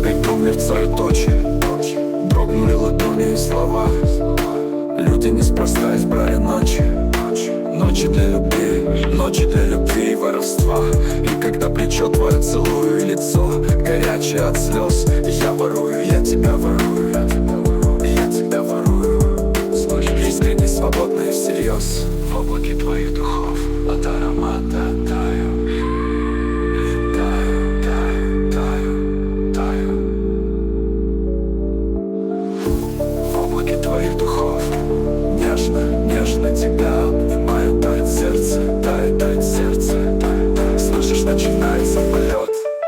огоньком мерцают очи, дрогнули ладони и слова. Люди неспроста избрали ночи, ночи для любви и воровства. И когда плечо твое целую и лицо горячее от слез, я ворую, я тебя ворую, я тебя ворую. Искренне, свободно и всерьез. В облаке твоих духов от аромата таю, летаю, таю, таю, таю. В облаке твоих духов нежно, нежно тебя обнимаю, тает сердце, тает сердце. Слышишь, начинается полет.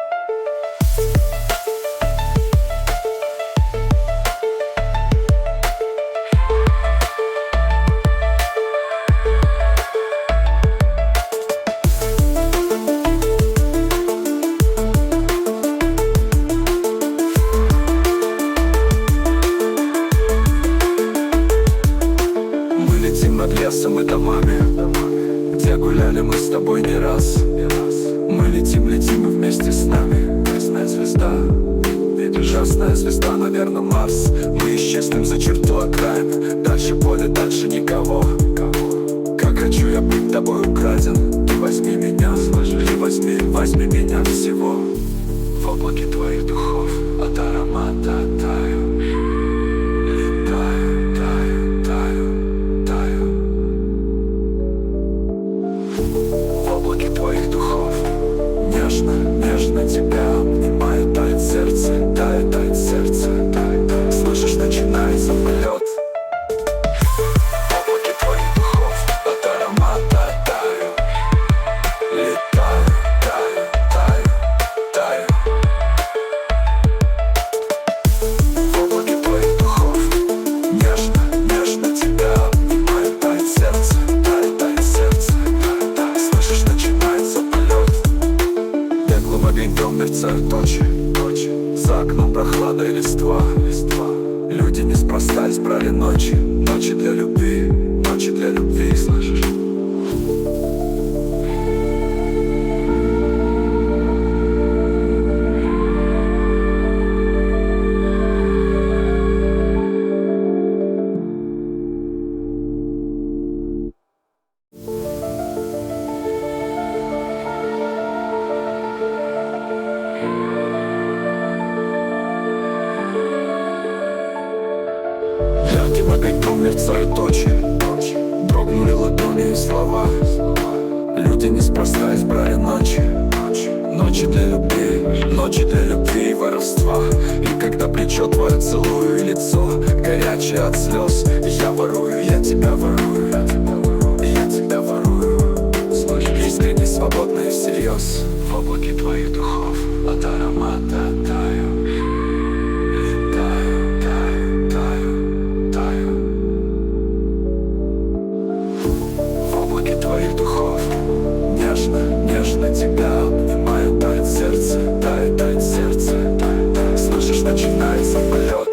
Над лесом и домами, где гуляли мы с тобой не раз. Мы летим и вместе с нами. Красная звезда, ведь ужасная звезда, наверное, Марс. Мы исчезнем за черту окраин, дальше поле, дальше никого. Как хочу я быть тобой украден. Ты возьми меня, ты возьми меня всего. В облаке твоих духов от аромата таю. Твоих духов нежно, нежно тебя обнимаю, тает сердце, тает сердце. Слышишь, начинается полет. В облаке твоих духов от аромата таю, летаю, таю, таю. В облаке твоих духов нежно, нежно тебя обнимаю, тает сердце, тает сердце. Слышишь, начинается полет. Беглым огоньком мерцают очи, за окном прохлада и листва. Люди неспроста избрали ночи, ночи для любви, слышишь? Ярким огоньком мерцают очи, дрогнули ладони и слова. Люди неспроста избрали ночи, ночи для любви и воровства. И когда плечо твое целую и лицо горячее от слез, я ворую, я тебя ворую, я тебя ворую. Искренне, свободно и всерьез. В облаке твоих духов от аромата таю. Твоих духов нежно, нежно тебя обнимаю, тает сердце, тает сердце. Слышишь, начинается полет.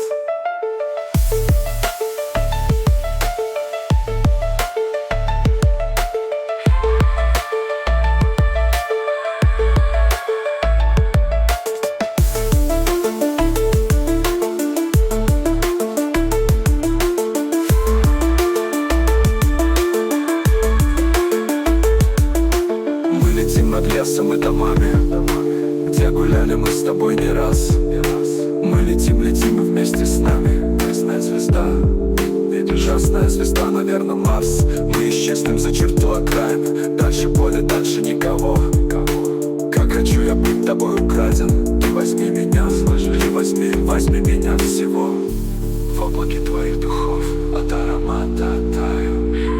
Над лесом и домами, где гуляли мы с тобой не раз. Мы летим и вместе с нами. Красная звезда, ведь ужасная звезда, наверное, Марс. Мы исчезнем за черту окраин, дальше поле, дальше никого. Как хочу я быть тобой украден. Ты возьми меня, ты возьми меня всего. В облаке твоих духов от аромата таю.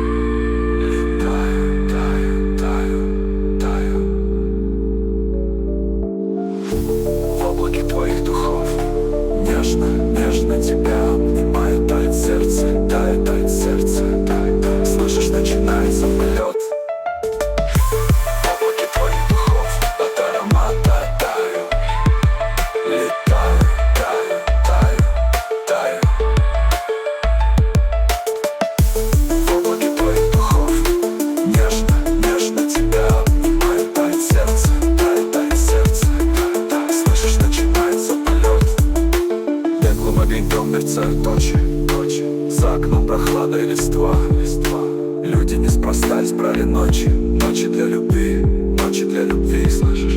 Твоих духов нежно, нежно тебя обнимаю, тает сердце, тает сердце. Слышишь, начинается полет. В облаке твоих духов от аромата таю, летаю, таю, таю. мерцают ночи. За окном прохлада и листва. Люди неспроста избрали ночи. Ночи для любви, слышишь?